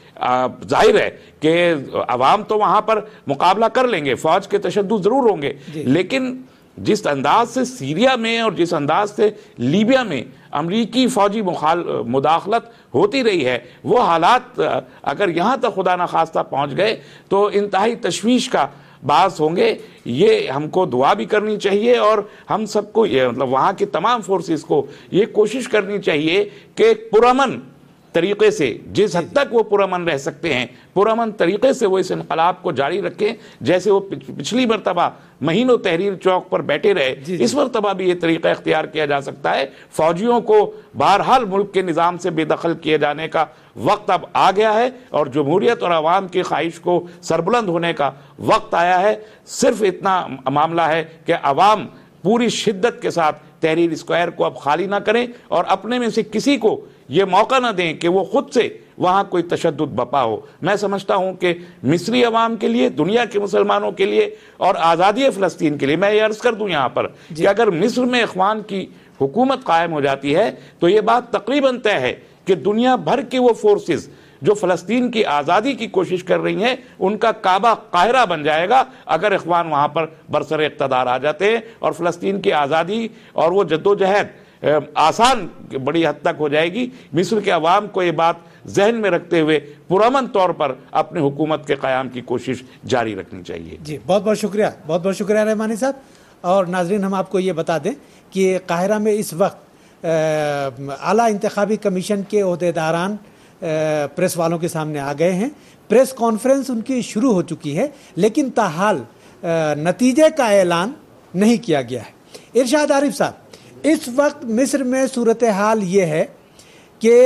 ظاہر ہے کہ عوام تو وہاں پر مقابلہ کر لیں گے، فوج کے تشدد ضرور ہوں گے، لیکن جس انداز سے سیریا میں اور جس انداز سے لیبیا میں امریکی فوجی مداخلت ہوتی رہی ہے، وہ حالات اگر یہاں تک خدا نخواستہ پہنچ گئے تو انتہائی تشویش کا باعث ہوں گے۔ یہ ہم کو دعا بھی کرنی چاہیے، اور ہم سب کو یہ مطلب وہاں کی تمام فورسز کو یہ کوشش کرنی چاہیے کہ پرامن طریقے سے، جس حد تک وہ پرامن رہ سکتے ہیں، پرامن طریقے سے وہ اس انقلاب کو جاری رکھیں، جیسے وہ پچھلی مرتبہ مہینوں تحریر چوک پر بیٹھے رہے۔ اس مرتبہ بھی یہ طریقہ اختیار کیا جا سکتا ہے۔ فوجیوں کو بہرحال ملک کے نظام سے بے دخل کیے جانے کا وقت اب آ گیا ہے، اور جمہوریت اور عوام کی خواہش کو سربلند ہونے کا وقت آیا ہے۔ صرف اتنا معاملہ ہے کہ عوام پوری شدت کے ساتھ تحریر اسکوائر کو اب خالی نہ کریں، اور اپنے میں سے کسی کو یہ موقع نہ دیں کہ وہ خود سے وہاں کوئی تشدد بپا ہو۔ میں سمجھتا ہوں کہ مصری عوام کے لیے، دنیا کے مسلمانوں کے لیے اور آزادی فلسطین کے لیے، میں یہ عرض کر دوں یہاں پر کہ اگر مصر میں اخوان کی حکومت قائم ہو جاتی ہے تو یہ بات تقریباً طے ہے کہ دنیا بھر کی وہ فورسز جو فلسطین کی آزادی کی کوشش کر رہی ہیں ان کا کعبہ قاہرہ بن جائے گا اگر اخوان وہاں پر برسر اقتدار آ جاتے ہیں، اور فلسطین کی آزادی اور وہ جدوجہد آسان بڑی حد تک ہو جائے گی۔ مصر کے عوام کو یہ بات ذہن میں رکھتے ہوئے پرامن طور پر اپنی حکومت کے قیام کی کوشش جاری رکھنی چاہیے۔ جی بہت بہت شکریہ، بہت بہت شکریہ رحمانی صاحب۔ اور ناظرین، ہم آپ کو یہ بتا دیں کہ قاہرہ میں اس وقت اعلیٰ انتخابی کمیشن کے عہدیداران پریس والوں کے سامنے آ گئے ہیں۔ پریس کانفرنس ان کی شروع ہو چکی ہے، لیکن تاحال نتیجے کا اعلان نہیں کیا گیا ہے۔ ارشاد عارف صاحب، اس وقت مصر میں صورتحال یہ ہے کہ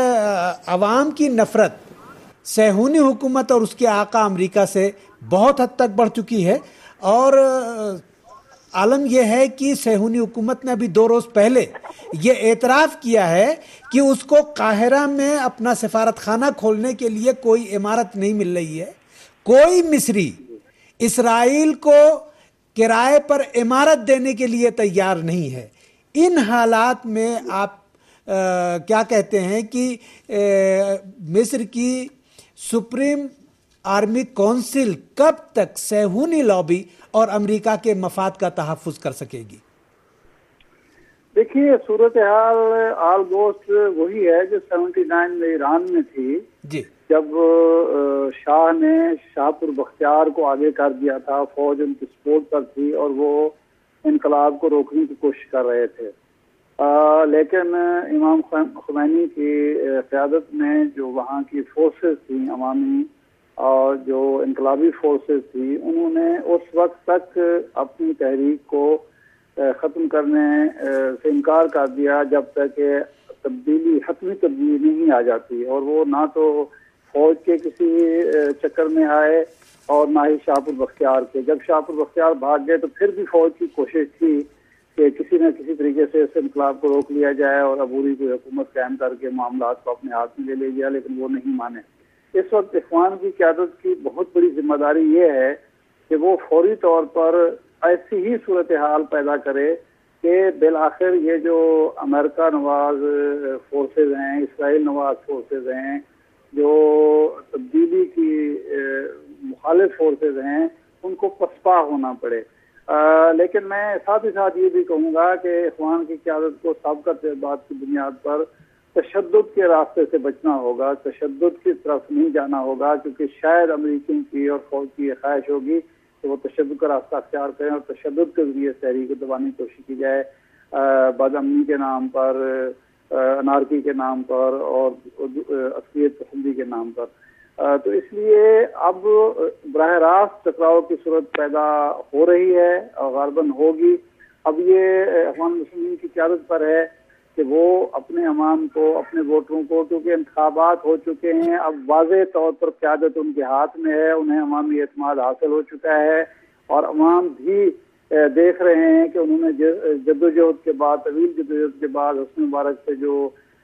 عوام کی نفرت صہیونی حکومت اور اس کے آقا امریکہ سے بہت حد تک بڑھ چکی ہے، اور عالم یہ ہے کہ صہیونی حکومت نے ابھی دو روز پہلے یہ اعتراف کیا ہے کہ اس کو قاہرہ میں اپنا سفارت خانہ کھولنے کے لیے کوئی عمارت نہیں مل رہی ہے۔ کوئی مصری اسرائیل کو کرائے پر عمارت دینے کے لیے تیار نہیں ہے۔ ان حالات میں آپ کیا کہتے ہیں کہ مصر کی سپریم आर्मी काउंसिल कब तक सेहूनी लॉबी और अमेरिका के मफाद का तहफ़्फ़ुज़ कर सकेगी? देखिए, सूरत हाल ऑलमोस्ट वही है जो सेवेंटी नाइन में ईरान में थी जी, जब शाह ने शाहपुर बख्तियार को आगे कर दिया था, फौज उनकी सपोर्ट पर थी और वो इनकलाब को रोकने की कोशिश कर रहे थे। आ, लेकिन इमाम खुमैनी की क़यादत में जो वहाँ की फोर्सेस थी अवामी और जो इनकलाबी फोर्सेस थी, उन्होंने उस वक्त तक अपनी तहरीक को ख़त्म करने से इनकार कर दिया जब तक तब्दीली हतमी तब्दीली नहीं आ जाती। और वो ना तो फौज के किसी चक्कर में आए और ना ही शाहपुर बख्तियार के। जब शाहपुर बख्तियार भाग गए तो फिर भी फौज की कोशिश थी कि किसी न किसी तरीके से इस इनकलाब को रोक लिया जाए और अबूरी को हुकूमत कायम करके मामलात को अपने हाथ में ले लिया जाए, लेकिन वो नहीं माने। इस वक्त इखवान की क़यादत की बहुत बड़ी जिम्मेदारी ये है कि वो फौरी तौर पर ऐसी ही सूरत हाल पैदा करे कि बिल-आखिर ये जो अमेरिका नवाज फोर्सेज हैं, इसराइल नवाज फोर्सेज हैं, जो तब्दीली की मुखालिफ फोर्सेज हैं, उनको पसपा होना पड़े। आ, लेकिन मैं साथ ही साथ ये भी कहूँगा कि इखवान की क़यादत को साबक़त बात की बुनियाद पर तशद्दुद के रास्ते से बचना होगा, तशद्दुद की तरफ नहीं जाना होगा, क्योंकि शायद अमेरिकियों की और फौज की ये ख्वाहिश होगी कि वो तशद्दुद का रास्ता अख्तियार करें और तशद्दुद के जरिए तहरीक को दबाने की कोशिश की जाए, बदअमनी के नाम पर, अनारकी के नाम पर और असलियत पसंदी के नाम पर। तो इसलिए अब बराह रास्त टकराव की सूरत पैदा हो रही है और गालबन होगी। अब ये अवाम मुस्लिमीन की क़यादत पर है कि वो अपने अवाम को, अपने वोटरों को, क्योंकि इंतखाबात हो चुके हैं, अब वाज़ेह तौर पर क़यादत उनके हाथ में है, उन्हें अवामी एतमाद हासिल हो चुका है और अवाम भी देख रहे हैं कि उन्होंने जद्दोजहद के बाद, तवील जद्दोजहद के बाद हुस्न मुबारक से जो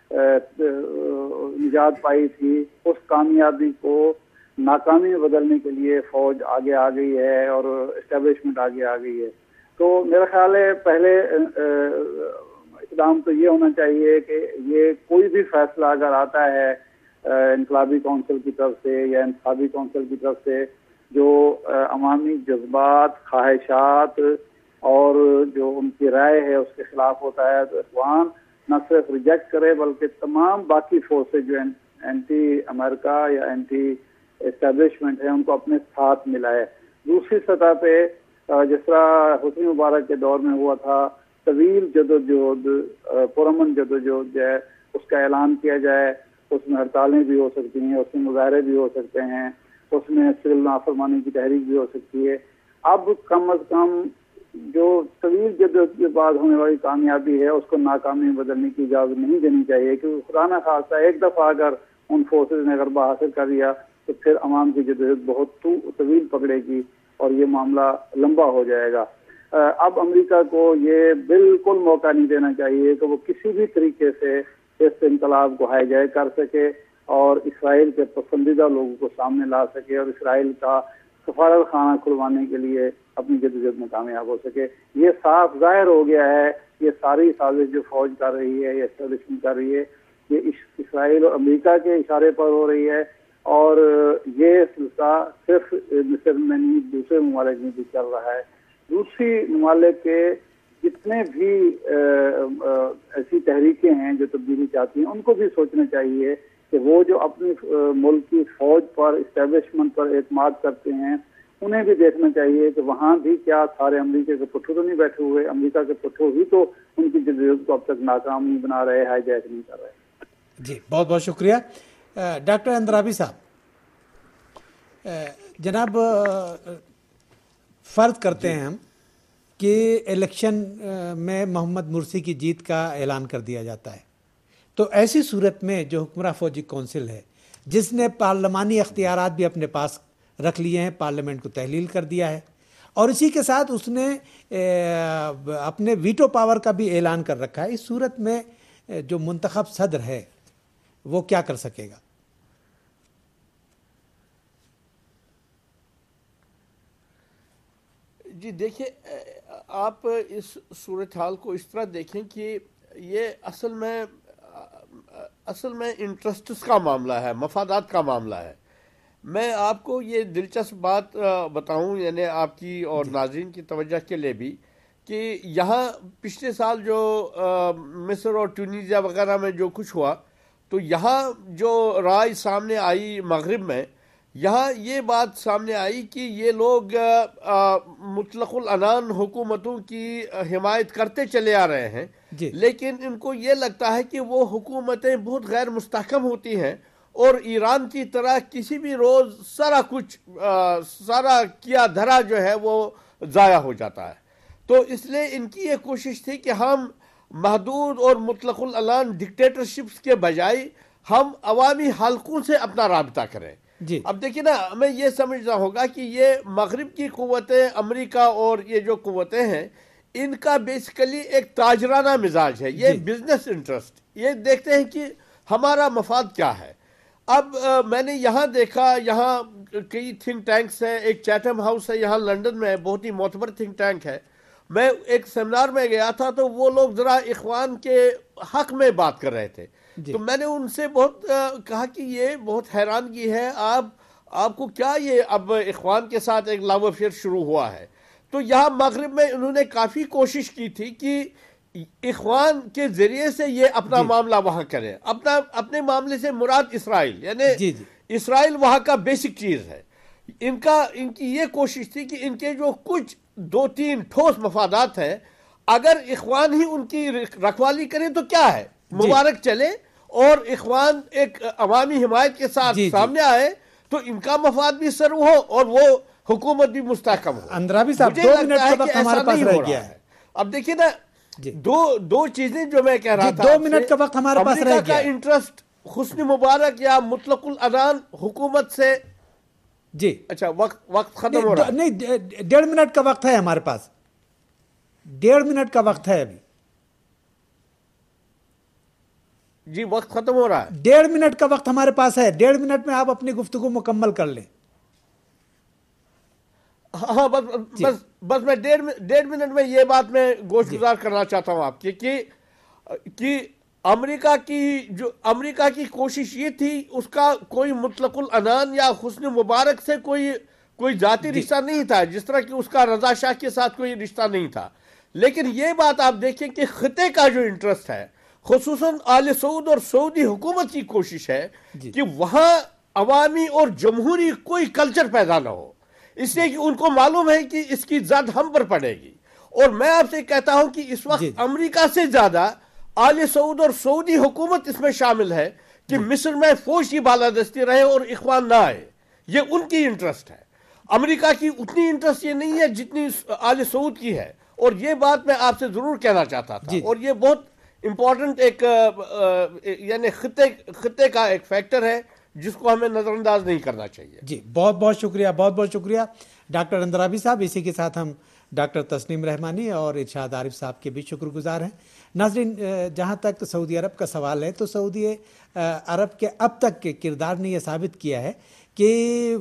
निजात पाई थी, उस कामयाबी को नाकामी में बदलने के लिए फौज आगे आ गई है और इस्टेब्लिशमेंट आगे आ गई है। तो मेरा ख्याल है पहले इक़दाम तो ये होना चाहिए कि ये कोई भी फैसला अगर आता है इनकलाबी कौंसिल की तरफ से या इंतखाबी कौंसिल की तरफ से, जो अवामी जज्बात, ख्वाहिशात और जो उनकी राय है उसके खिलाफ होता है, तो इखवान न सिर्फ रिजेक्ट करे बल्कि तमाम बाकी फोर्सेज जो एंटी अमेरिका या एंटी एस्टेब्लिशमेंट है उनको अपने साथ मिलाए। दूसरी सतह पे जिस तरह हुस्न मुबारक के दौर में हुआ था, तवील जदोजहद, पुरअमन जदोजहद है, उसका ऐलान किया जाए। उसमें हड़तालें भी हो सकती हैं, उसमें मुजाहरे भी हो सकते हैं, उसमें सिविल नाफरमानी की तहरीक भी हो सकती है। अब कम अज कम जो तवील जदोजहद के बाद होने वाली कामयाबी है उसको नाकामी में बदलने की इजाज़त नहीं देनी चाहिए, क्योंकि खुदा न खास्ता एक दफ़ा अगर उन फोर्सेज ने गलबा हासिल कर लिया तो फिर अवाम की जदोजहद बहुत तवील पकड़ेगी और ये मामला लंबा हो जाएगा। अब अमेरिका को ये बिल्कुल मौका नहीं देना चाहिए कि वो किसी भी तरीके से इस इनकलाब को हाईजैक कर सके और इसराइल के पसंदीदा लोगों को सामने ला सके और इसराइल का सफारत खाना खुलवाने के लिए अपनी जद्दोजहद में कामयाब हो सके। ये साफ जाहिर हो गया है, ये सारी साजिश जो फौज कर रही है, ये एस्टेब्लिशमेंट कर रही है, ये इसराइल और अमेरिका के इशारे पर हो रही है और ये सिलसिला सिर्फ मिस्र में नहीं दूसरे ममालिक में भी चल रहा है। दूसरी ममालिक के जितने भी ऐसी तहरीकें हैं जो तब्दीली चाहती हैं, उनको भी सोचना चाहिए कि वो जो अपनी मुल्क की फौज पर, इस्टेब्लिशमेंट पर एतमाद करते हैं, उन्हें भी देखना चाहिए कि वहाँ भी क्या सारे अमेरिका के पुट्ठू तो नहीं बैठे हुए। अमेरिका के पुट्ठू ही तो उनकी जद्दोजहद को अब तक नाकाम नहीं बना रहे, हाईजैक नहीं कर रहे। जी, बहुत बहुत शुक्रिया डॉक्टर अंद्राबी साहब। जनाब, फ़र्ज करते हैं हम कि इलेक्शन में मोहम्मद मुर्सी की जीत का ऐलान कर दिया जाता है, तो ऐसी सूरत में जो हुक्मरान फौजी कौंसिल है, जिसने पार्लिमानी अख्तियारात भी अपने पास रख लिए हैं, पार्लियामेंट को तहलील कर दिया है और इसी के साथ उसने अपने वीटो पावर का भी ऐलान कर रखा है, इस सूरत में जो मुंतखब सदर है वो क्या कर सकेगा? जी देखिए, आप इस सूरत हाल को इस तरह देखें कि ये असल में असल में इंटरेस्ट्स का मामला है, मफादात का मामला है। میں آپ کو یہ دلچسپ بات بتاؤں، یعنی آپ کی اور ناظرین کی توجہ کے لیے بھی، کہ یہاں پچھلے سال جو مصر اور ٹونیزیا وغیرہ میں جو کچھ ہوا، تو یہاں جو رائے سامنے آئی مغرب میں، یہاں یہ بات سامنے آئی کہ یہ لوگ مطلق العنان حکومتوں کی حمایت کرتے چلے آ رہے ہیں، جی لیکن ان کو یہ لگتا ہے کہ وہ حکومتیں بہت غیر مستحکم ہوتی ہیں اور ایران کی طرح کسی بھی روز سارا کچھ سارا کیا دھرا جو ہے وہ ضائع ہو جاتا ہے۔ تو اس لیے ان کی یہ کوشش تھی کہ ہم محدود اور مطلق العنان ڈکٹیٹرشپس کے بجائے ہم عوامی حلقوں سے اپنا رابطہ کریں۔ جی اب دیکھیں نا، ہمیں یہ سمجھنا ہوگا کہ یہ مغرب کی قوتیں، امریکہ اور یہ جو قوتیں ہیں، ان کا بیسیکلی ایک تاجرانہ مزاج ہے، یہ بزنس انٹرسٹ، یہ دیکھتے ہیں کہ ہمارا مفاد کیا ہے۔ اب میں نے یہاں دیکھا، یہاں کئی تھنک ٹینکس ہیں، ایک چیٹم ہاؤس ہے یہاں لنڈن میں، بہت ہی معتبر تھنک ٹینک ہے۔ میں ایک سیمینار میں گیا تھا تو وہ لوگ ذرا اخوان کے حق میں بات کر رہے تھے، تو میں نے ان سے بہت کہا کہ یہ بہت حیرانگی ہے، آپ آپ کو کیا یہ اب اخوان کے ساتھ ایک لاو افیئر شروع ہوا ہے؟ تو یہاں مغرب میں انہوں نے کافی کوشش کی تھی کہ اخوان کے ذریعے سے یہ اپنا معاملہ وہاں کریں، اپنا اپنے معاملے سے مراد اسرائیل، یعنی اسرائیل وہاں کا بیسک چیز ہے۔ ان کا ان کی یہ کوشش تھی کہ ان کے جو کچھ دو تین ٹھوس مفادات ہیں، اگر اخوان ہی ان کی رکھوالی کریں تو کیا ہے، مبارک چلے، اور اخوان ایک عوامی حمایت کے ساتھ سامنے آئے تو ان کا مفاد بھی سرو ہو اور وہ حکومت بھی مستحکم ہو۔ اندرابی صاحب دو منٹ کا وقت ہمارے پاس رہ گیا ہے۔ اب دیکھیں نا، دو دو چیزیں جو میں کہہ رہا تھا، دو منٹ کا وقت ہمارے پاس رہ گیا۔ امریکہ کا انٹرسٹ حسنی مبارک یا مطلق العنان حکومت سے، جی اچھا وقت وقت ختم ہو رہا ہے، نہیں ڈیڑھ منٹ کا وقت ہے ہمارے پاس، ڈیڑھ منٹ کا وقت ہے ابھی، جی وقت ختم ہو رہا ہے، ڈیڑھ منٹ کا وقت ہمارے پاس ہے، ڈیڑھ منٹ میں آپ اپنی گفتگو مکمل کر لیں۔ ہاں بس بس بس میں ڈیڑھ ڈیڑھ منٹ میں یہ بات میں گوش گزار کرنا چاہتا ہوں آپ کی کہ کہ امریکہ کی جو امریکہ کی کوشش یہ تھی، اس کا کوئی مطلق العنان یا حسن مبارک سے کوئی کوئی ذاتی رشتہ نہیں تھا، جس طرح کہ اس کا رضا شاہ کے ساتھ کوئی رشتہ نہیں تھا، لیکن یہ بات آپ دیکھیں کہ خطے کا جو انٹرسٹ ہے، خصوصاً آل سعود اور سعودی حکومت کی کوشش ہے کہ وہاں عوامی اور جمہوری کوئی کلچر پیدا نہ ہو، اس لیے کہ ان کو معلوم ہے کہ اس کی زد ہم پر پڑے گی۔ اور میں آپ سے کہتا ہوں کہ اس وقت امریکہ سے زیادہ آل سعود اور سعودی حکومت اس میں شامل ہے کہ مصر میں فوج کی بالادستی رہے اور اخوان نہ آئے، یہ ان کی انٹرسٹ ہے۔ امریکہ کی اتنی انٹرسٹ یہ نہیں ہے جتنی آل سعود کی ہے، اور یہ بات میں آپ سے ضرور کہنا چاہتا تھا، اور یہ بہت امپورٹنٹ ایک یعنی خطے خطے کا ایک فیکٹر ہے جس کو ہمیں نظر انداز نہیں کرنا چاہیے۔ جی بہت بہت شکریہ، بہت بہت شکریہ ڈاکٹر اندرابی صاحب۔ اسی کے ساتھ ہم ڈاکٹر تسنیم رحمانی اور ارشاد عارف صاحب کے بھی شکر گزار ہیں۔ ناظرین، جہاں تک سعودی عرب کا سوال ہے تو سعودی عرب کے اب تک کے کردار نے یہ ثابت کیا ہے کہ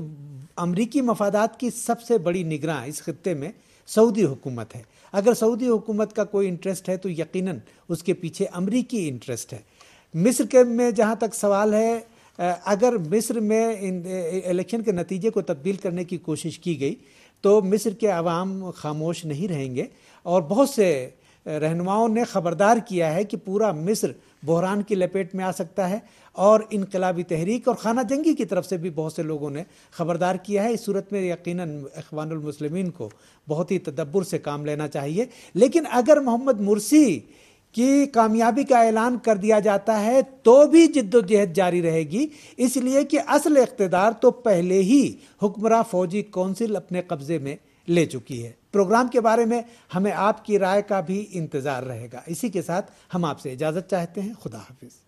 امریکی مفادات کی سب سے بڑی نگراں اس خطے میں سعودی حکومت ہے۔ اگر سعودی حکومت کا کوئی انٹرسٹ ہے تو یقیناً اس کے پیچھے امریکی انٹرسٹ ہے۔ مصر کے میں جہاں تک سوال ہے، اگر مصر میں الیکشن کے نتیجے کو تبدیل کرنے کی کوشش کی گئی تو مصر کے عوام خاموش نہیں رہیں گے، اور بہت سے رہنماؤں نے خبردار کیا ہے کہ پورا مصر بحران کی لپیٹ میں آ سکتا ہے، اور انقلابی تحریک اور خانہ جنگی کی طرف سے بھی بہت سے لوگوں نے خبردار کیا ہے۔ اس صورت میں یقیناً اخوان المسلمین کو بہت ہی تدبر سے کام لینا چاہیے۔ لیکن اگر محمد مرسی کی کامیابی کا اعلان کر دیا جاتا ہے تو بھی جد و جہد جاری رہے گی، اس لیے کہ اصل اقتدار تو پہلے ہی حکمراں فوجی کونسل اپنے قبضے میں لے چکی ہے۔ پروگرام کے بارے میں ہمیں آپ کی رائے کا بھی انتظار رہے گا۔ اسی کے ساتھ ہم آپ سے اجازت چاہتے ہیں۔ خدا حافظ۔